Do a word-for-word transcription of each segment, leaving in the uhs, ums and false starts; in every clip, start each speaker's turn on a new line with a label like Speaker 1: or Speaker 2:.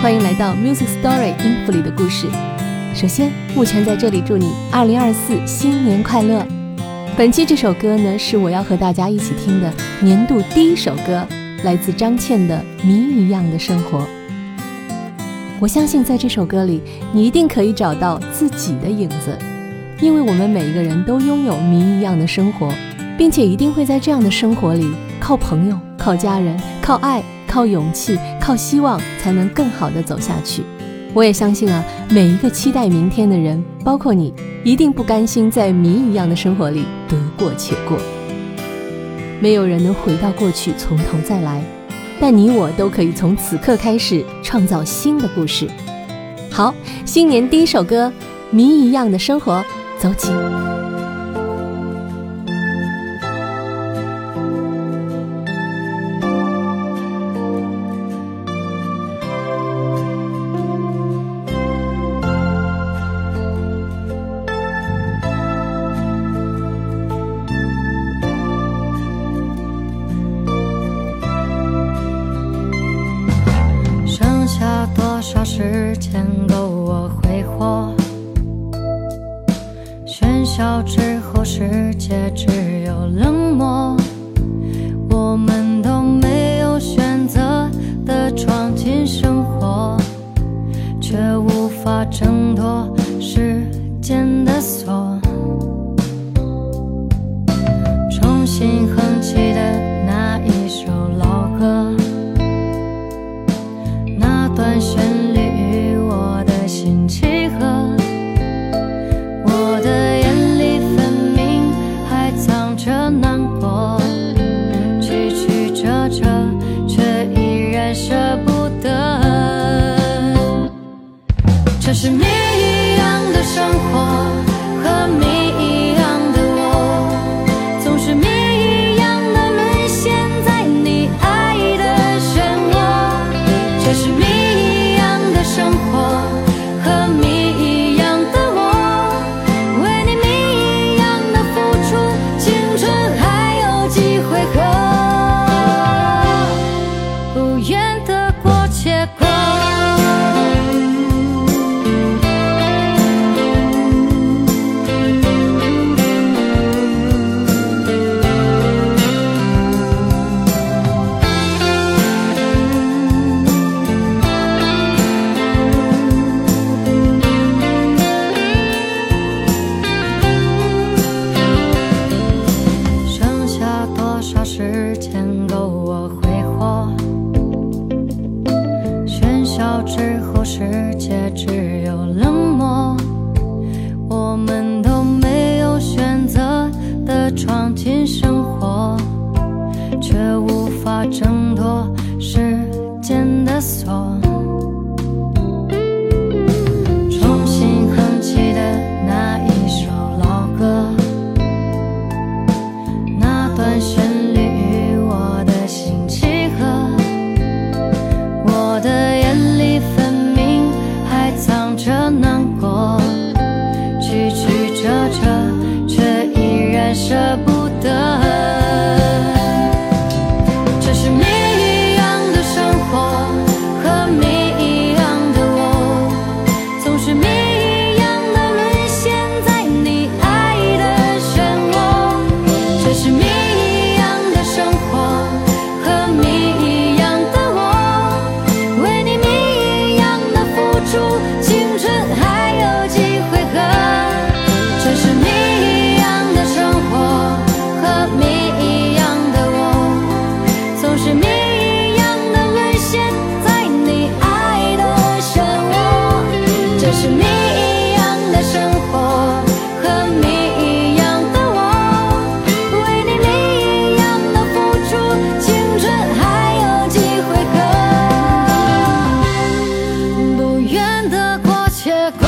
Speaker 1: 欢迎来到 Music Story 音符里的故事。首先，目前在这里祝你二零二四新年快乐。本期这首歌呢，是我要和大家一起听的年度第一首歌，来自张倩的《谜一样的生活》。我相信在这首歌里，你一定可以找到自己的影子，因为我们每一个人都拥有谜一样的生活，并且一定会在这样的生活里，靠朋友，靠家人，靠爱，靠勇气，靠希望，才能更好地走下去。我也相信啊，每一个期待明天的人，包括你，一定不甘心在谜一样的生活里得过且过。没有人能回到过去从头再来，但你我都可以从此刻开始创造新的故事。好，新年第一首歌《谜一样的生活》，走起。
Speaker 2: 多少时间够我挥霍？喧嚣之后世界只有冷漠，我们都没有选择的闯进生活，却无法挣脱时间的锁。重新哼起的那一首老歌，段旋律与我的心契合，我的眼里分明还藏着难过，曲曲折折却依然舍不得。这是谜一样的生活和谜一样的我，总是谜一样的沦陷在你爱的漩涡。这是谜生活和谜一样的我，为你谜一样的付出，青春还有几回合，不愿得过且过。时间够我挥霍，喧嚣之后世界只有冷漠，我们都没有选择的闯进生活，却无法挣脱时间的锁。重新哼起的那一首老歌，那段旋律难过，曲曲折折却依然舍不得。这是谜一样的生活和谜一样的我，总是谜一样的沦陷在你爱的漩涡。这是谜一样的生活和谜一样的我，为你谜一样的付出，青春还有几回合。这是谜一样的生活和谜一样的我，总是谜一样的沦陷在你爱的漩涡。这是谜一样的生活和谜一样的我，为你谜一样的付出，青春还有几回合，不愿得过且过。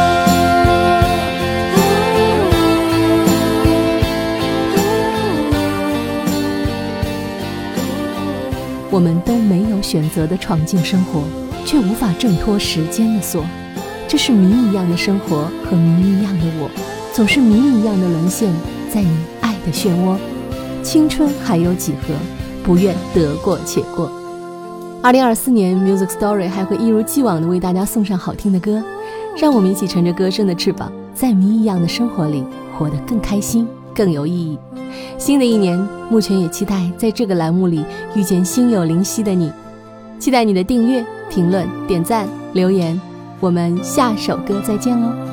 Speaker 1: 我们都没有选择地闯进生活，却无法挣脱时间的锁。这是谜一样的生活和谜一样的我，总是谜一样的沦陷在你爱的漩涡。青春还有几何，不愿得过且过。 二零二四年 Music Story 还会一如既往的为大家送上好听的歌，让我们一起乘着歌声的翅膀，在谜一样的生活里活得更开心更有意义。新的一年，目前也期待在这个栏目里遇见心有灵犀的你，期待你的订阅、评论、点赞、留言。我们下首歌再见喽。